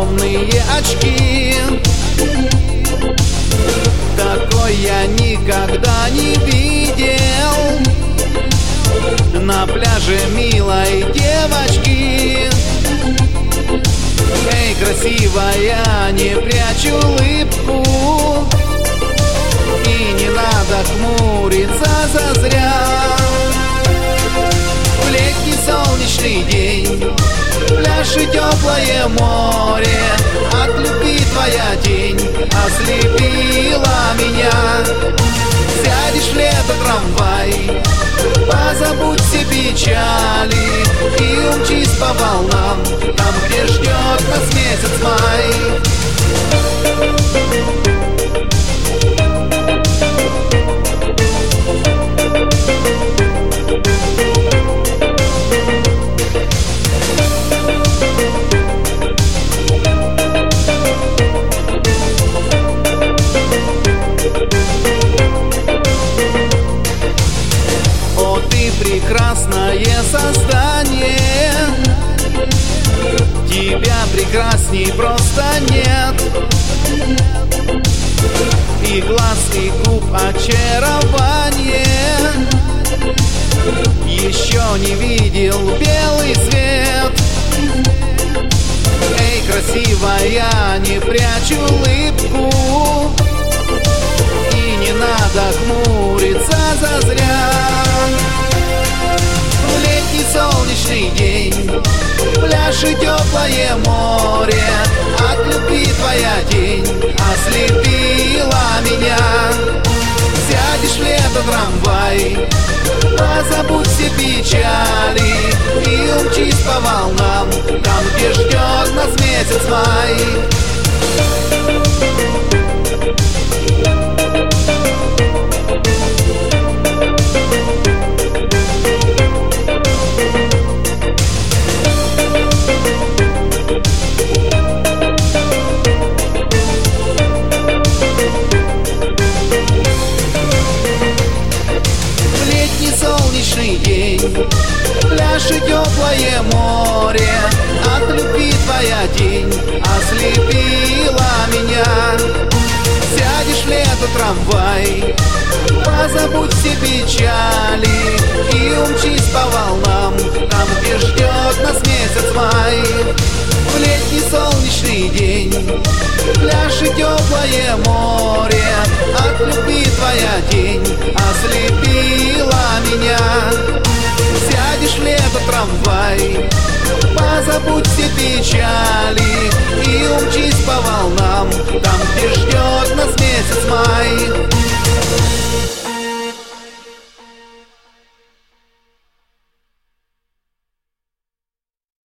темные очки. Такой я никогда не видел на пляже милой девочки. Эй, красивая, не прячь улыбку, и не надо хмуриться зазря. В летний солнечный день, пляж и теплое море, от любви твоя тень ослепила меня. Сядешь в лето трамвай, позабудь все печали и умчись по волнам, там, где ждет нас месяц май. Прекрасное создание, тебя прекрасней просто нет. И глаз, и губ очарование, еще не видел белый свет. Эй, красивая, не прячь улыбку, и не надо хмуриться зазря. В летний солнечный день, пляж и теплое море, от любви твоя тень ослепила меня. Сядешь в лето трамвай, позабудь все печали и умчись по волнам, там, где ждет нас месяц май. Солнечный день, пляж и теплое море, от любви твоя тень ослепила меня. Сядешь в лето трамвай, позабудь все печали и умчись по волнам, там, где ждет нас месяц май. В летний солнечный день, пляж и теплое море, от любви твоя тень ослепила меня. Сядешь в лето трамвай, позабудь все печали и умчись по волнам, там, где